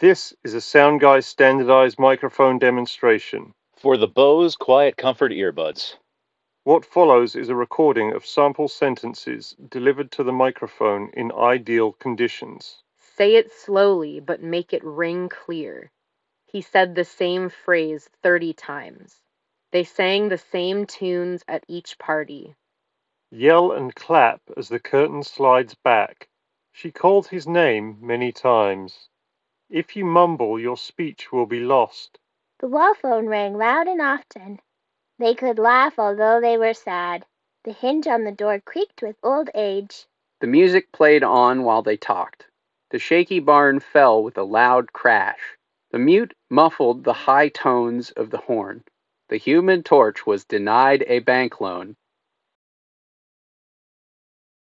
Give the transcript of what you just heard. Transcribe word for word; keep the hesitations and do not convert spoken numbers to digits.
This is a SoundGuy standardized microphone demonstration. For the Bose Quiet Comfort earbuds. What follows is a recording of sample sentences delivered to the microphone in ideal conditions. Say it slowly, but make it ring clear. He said the same phrase thirty times. They sang the same tunes at each party. Yell and clap as the curtain slides back. She called his name many times. If you mumble, your speech will be lost. The wall phone rang loud and often. They could laugh although they were sad. The hinge on the door creaked with old age. The music played on while they talked. The shaky barn fell with a loud crash. The mute muffled the high tones of the horn. The Human Torch was denied a bank loan.